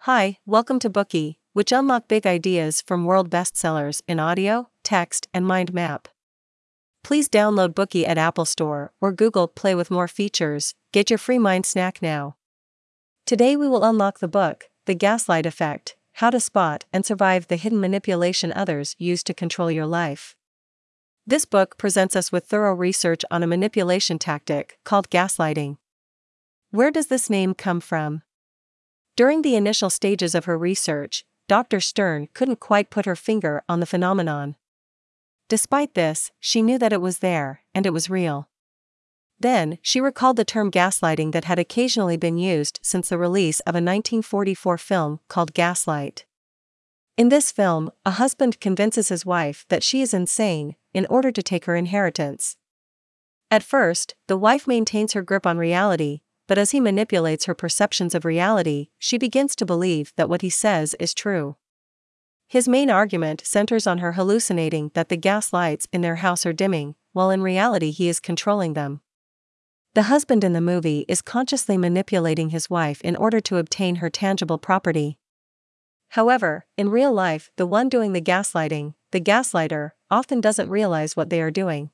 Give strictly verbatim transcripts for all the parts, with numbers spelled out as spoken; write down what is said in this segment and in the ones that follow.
Hi, welcome to Bookey, which unlock big ideas from world bestsellers in audio, text, and mind map. Please download Bookey at Apple Store or Google Play with more features. Get your free mind snack now. Today we will unlock the book, The Gaslight Effect: How to Spot and Survive the Hidden Manipulation Others Use to Control Your Life. This book presents us with thorough research on a manipulation tactic called gaslighting. Where does this name come from? During the initial stages of her research, Doctor Stern couldn't quite put her finger on the phenomenon. Despite this, she knew that it was there, and it was real. Then, she recalled the term gaslighting that had occasionally been used since the release of a nineteen forty-four film called Gaslight. In this film, a husband convinces his wife that she is insane in order to take her inheritance. At first, the wife maintains her grip on reality, but as he manipulates her perceptions of reality, she begins to believe that what he says is true. His main argument centers on her hallucinating that the gas lights in their house are dimming, while in reality he is controlling them. The husband in the movie is consciously manipulating his wife in order to obtain her tangible property. However, in real life, the one doing the gaslighting, the gaslighter, often doesn't realize what they are doing.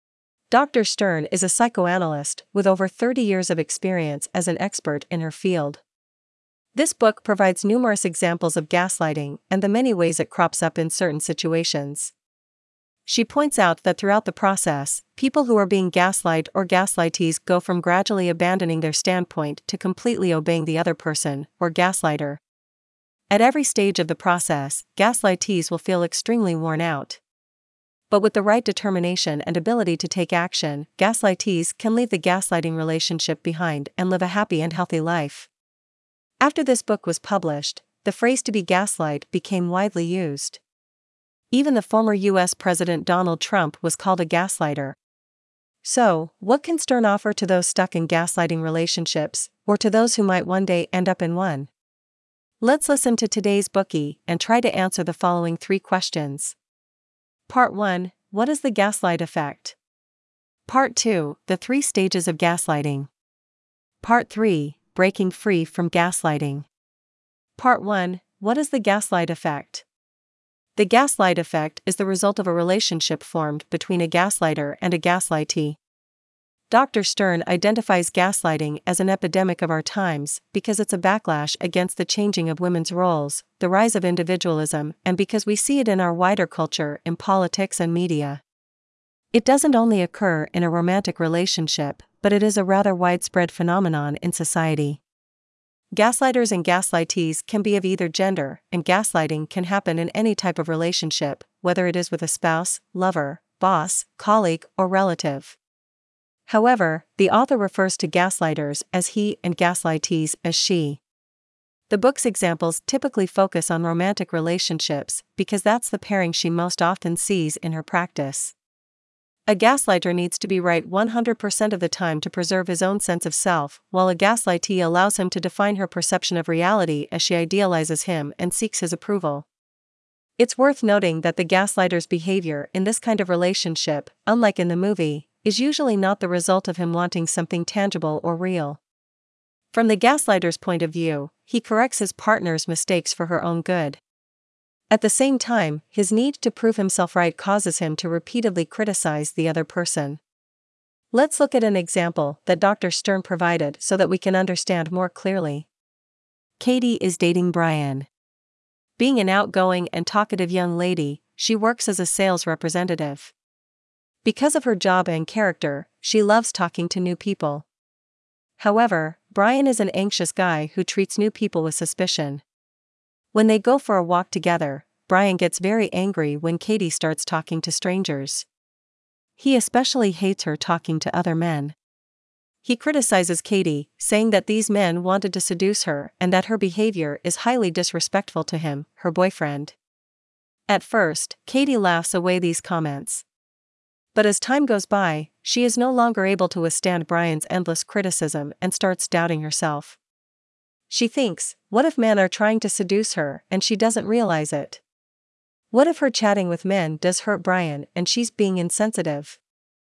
Doctor Stern is a psychoanalyst with over thirty years of experience as an expert in her field. This book provides numerous examples of gaslighting and the many ways it crops up in certain situations. She points out that throughout the process, people who are being gaslight or gaslightees go from gradually abandoning their standpoint to completely obeying the other person, or gaslighter. At every stage of the process, gaslightees will feel extremely worn out. But with the right determination and ability to take action, gaslightees can leave the gaslighting relationship behind and live a happy and healthy life. After this book was published, the phrase "to be gaslight" became widely used. Even the former U S President Donald Trump was called a gaslighter. So, what can Stern offer to those stuck in gaslighting relationships, or to those who might one day end up in one? Let's listen to today's Bookey and try to answer the following three questions. Part one. What is the gaslight effect? Part two. The three stages of gaslighting. Part three. Breaking free from gaslighting. Part one. What is the gaslight effect? The gaslight effect is the result of a relationship formed between a gaslighter and a gaslightee. Doctor Stern identifies gaslighting as an epidemic of our times because it's a backlash against the changing of women's roles, the rise of individualism, and because we see it in our wider culture in politics and media. It doesn't only occur in a romantic relationship, but it is a rather widespread phenomenon in society. Gaslighters and gaslightees can be of either gender, and gaslighting can happen in any type of relationship, whether it is with a spouse, lover, boss, colleague, or relative. However, the author refers to gaslighters as he and gaslightees as she. The book's examples typically focus on romantic relationships because that's the pairing she most often sees in her practice. A gaslighter needs to be right one hundred percent of the time to preserve his own sense of self, while a gaslightee allows him to define her perception of reality as she idealizes him and seeks his approval. It's worth noting that the gaslighter's behavior in this kind of relationship, unlike in the movie, is usually not the result of him wanting something tangible or real. From the gaslighter's point of view, he corrects his partner's mistakes for her own good. At the same time, his need to prove himself right causes him to repeatedly criticize the other person. Let's look at an example that Doctor Stern provided so that we can understand more clearly. Katie is dating Brian. Being an outgoing and talkative young lady, she works as a sales representative. Because of her job and character, she loves talking to new people. However, Brian is an anxious guy who treats new people with suspicion. When they go for a walk together, Brian gets very angry when Katie starts talking to strangers. He especially hates her talking to other men. He criticizes Katie, saying that these men wanted to seduce her and that her behavior is highly disrespectful to him, her boyfriend. At first, Katie laughs away these comments. But as time goes by, she is no longer able to withstand Brian's endless criticism and starts doubting herself. She thinks, what if men are trying to seduce her and she doesn't realize it? What if her chatting with men does hurt Brian and she's being insensitive?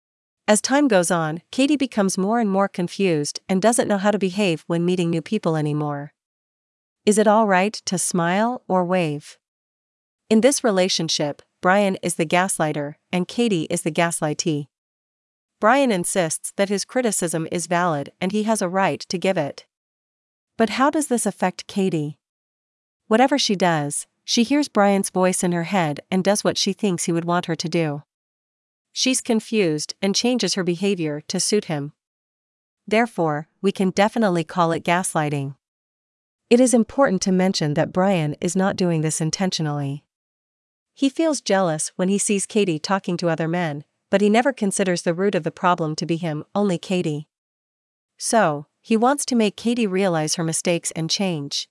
As time goes on, Katie becomes more and more confused and doesn't know how to behave when meeting new people anymore. Is it all right to smile or wave? In this relationship, Brian is the gaslighter, and Katie is the gaslightee. Brian insists that his criticism is valid and he has a right to give it. But how does this affect Katie? Whatever she does, she hears Brian's voice in her head and does what she thinks he would want her to do. She's confused and changes her behavior to suit him. Therefore, we can definitely call it gaslighting. It is important to mention that Brian is not doing this intentionally. He feels jealous when he sees Katie talking to other men, but he never considers the root of the problem to be him, only Katie. So, he wants to make Katie realize her mistakes and change.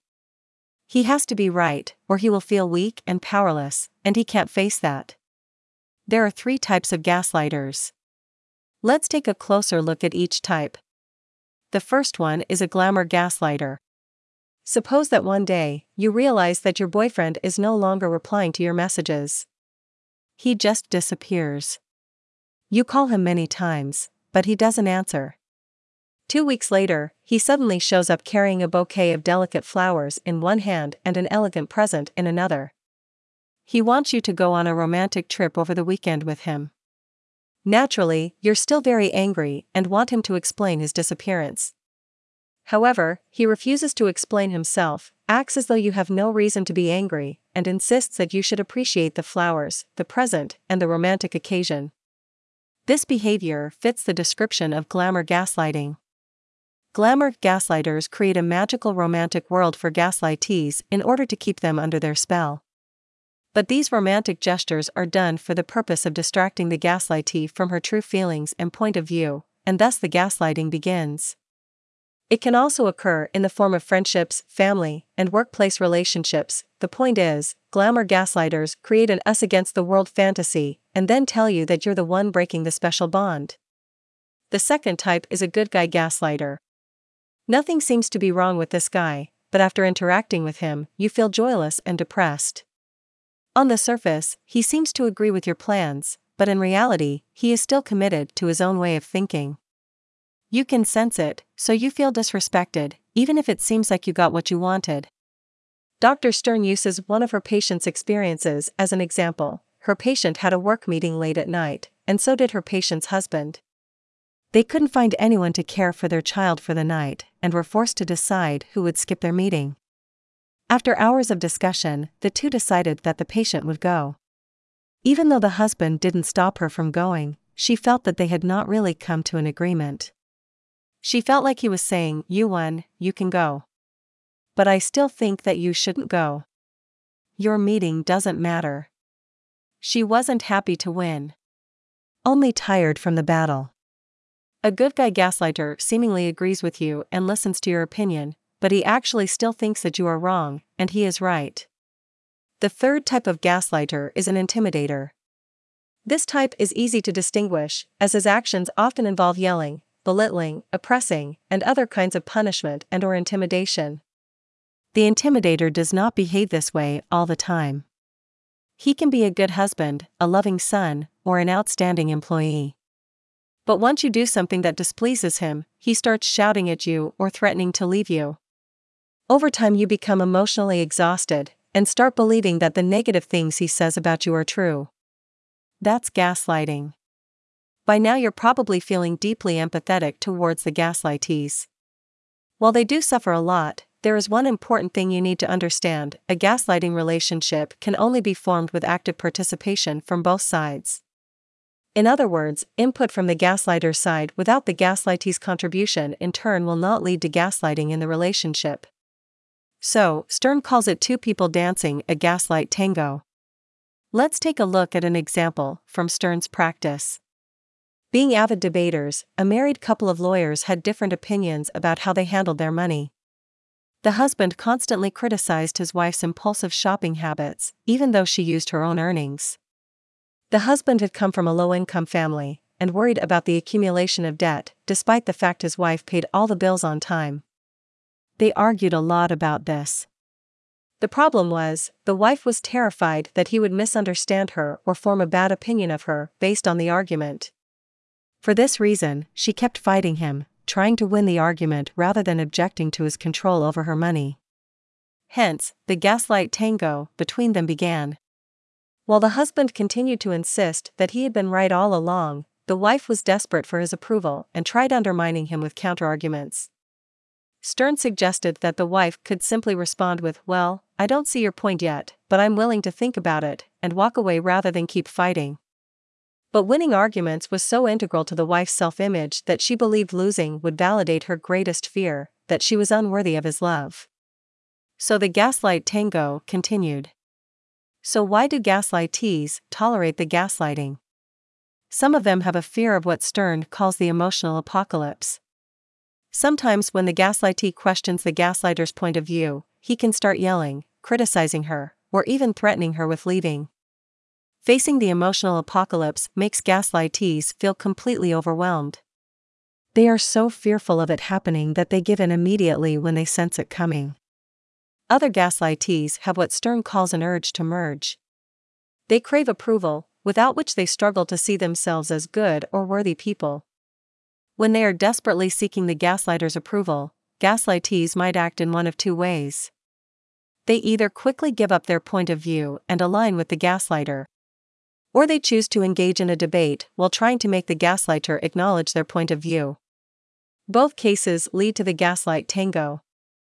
He has to be right, or he will feel weak and powerless, and he can't face that. There are three types of gaslighters. Let's take a closer look at each type. The first one is a glamour gaslighter. Suppose that one day, you realize that your boyfriend is no longer replying to your messages. He just disappears. You call him many times, but he doesn't answer. Two weeks later, he suddenly shows up carrying a bouquet of delicate flowers in one hand and an elegant present in another. He wants you to go on a romantic trip over the weekend with him. Naturally, you're still very angry and want him to explain his disappearance. However, he refuses to explain himself, acts as though you have no reason to be angry, and insists that you should appreciate the flowers, the present, and the romantic occasion. This behavior fits the description of glamour gaslighting. Glamour gaslighters create a magical romantic world for gaslightees in order to keep them under their spell. But these romantic gestures are done for the purpose of distracting the gaslightee from her true feelings and point of view, and thus the gaslighting begins. It can also occur in the form of friendships, family, and workplace relationships. The point is, glamour gaslighters create an us against the world fantasy, and then tell you that you're the one breaking the special bond. The second type is a good guy gaslighter. Nothing seems to be wrong with this guy, but after interacting with him, you feel joyless and depressed. On the surface, he seems to agree with your plans, but in reality, he is still committed to his own way of thinking. You can sense it, so you feel disrespected, even if it seems like you got what you wanted. Doctor Stern uses one of her patient's experiences as an example. Her patient had a work meeting late at night, and so did her patient's husband. They couldn't find anyone to care for their child for the night, and were forced to decide who would skip their meeting. After hours of discussion, the two decided that the patient would go. Even though the husband didn't stop her from going, she felt that they had not really come to an agreement. She felt like he was saying, "You won, you can go. But I still think that you shouldn't go. Your meeting doesn't matter." She wasn't happy to win. Only tired from the battle. A good guy gaslighter seemingly agrees with you and listens to your opinion, but he actually still thinks that you are wrong, and he is right. The third type of gaslighter is an intimidator. This type is easy to distinguish, as his actions often involve yelling, belittling, oppressing, and other kinds of punishment and or intimidation. The intimidator does not behave this way all the time. He can be a good husband, a loving son, or an outstanding employee. But once you do something that displeases him, he starts shouting at you or threatening to leave you. Over time you become emotionally exhausted, and start believing that the negative things he says about you are true. That's gaslighting. By now you're probably feeling deeply empathetic towards the gaslightees. While they do suffer a lot, there is one important thing you need to understand: a gaslighting relationship can only be formed with active participation from both sides. In other words, input from the gaslighter's side without the gaslightee's contribution in turn will not lead to gaslighting in the relationship. So, Stern calls it two people dancing a gaslight tango. Let's take a look at an example from Stern's practice. Being avid debaters, a married couple of lawyers had different opinions about how they handled their money. The husband constantly criticized his wife's impulsive shopping habits, even though she used her own earnings. The husband had come from a low-income family, and worried about the accumulation of debt, despite the fact his wife paid all the bills on time. They argued a lot about this. The problem was, the wife was terrified that he would misunderstand her or form a bad opinion of her based on the argument. For this reason, she kept fighting him, trying to win the argument rather than objecting to his control over her money. Hence, the gaslight tango between them began. While the husband continued to insist that he had been right all along, the wife was desperate for his approval and tried undermining him with counterarguments. Stern suggested that the wife could simply respond with, "Well, I don't see your point yet, but I'm willing to think about it," and walk away rather than keep fighting. But winning arguments was so integral to the wife's self-image that she believed losing would validate her greatest fear, that she was unworthy of his love. So the gaslight tango continued. So why do gaslightees tolerate the gaslighting? Some of them have a fear of what Stern calls the emotional apocalypse. Sometimes when the gaslightee questions the gaslighter's point of view, he can start yelling, criticizing her, or even threatening her with leaving. Facing the emotional apocalypse makes gaslightees feel completely overwhelmed. They are so fearful of it happening that they give in immediately when they sense it coming. Other gaslightees have what Stern calls an urge to merge. They crave approval, without which they struggle to see themselves as good or worthy people. When they are desperately seeking the gaslighter's approval, gaslightees might act in one of two ways. They either quickly give up their point of view and align with the gaslighter, or they choose to engage in a debate while trying to make the gaslighter acknowledge their point of view. Both cases lead to the gaslight tango.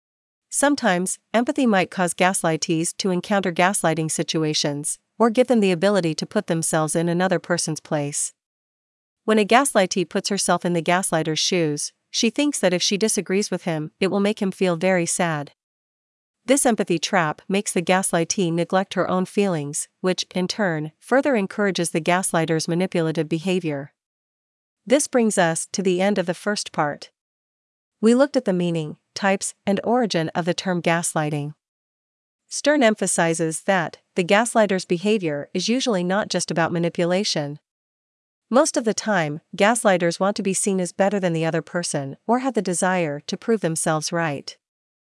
Sometimes, empathy might cause gaslightees to encounter gaslighting situations, or give them the ability to put themselves in another person's place. When a gaslightee puts herself in the gaslighter's shoes, she thinks that if she disagrees with him, it will make him feel very sad. This empathy trap makes the gaslightee neglect her own feelings, which, in turn, further encourages the gaslighter's manipulative behavior. This brings us to the end of the first part. We looked at the meaning, types, and origin of the term gaslighting. Stern emphasizes that the gaslighter's behavior is usually not just about manipulation. Most of the time, gaslighters want to be seen as better than the other person or have the desire to prove themselves right.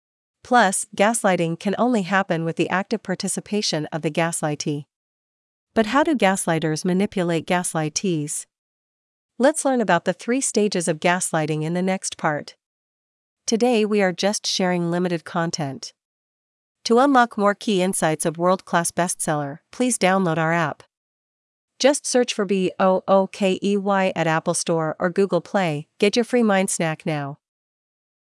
Plus, gaslighting can only happen with the active participation of the gaslightee. But how do gaslighters manipulate gaslightees? Let's learn about the three stages of gaslighting in the next part. Today we are just sharing limited content. To unlock more key insights of world-class bestseller, please download our app. Just search for B O O K E Y at Apple Store or Google Play. Get your free mind snack now.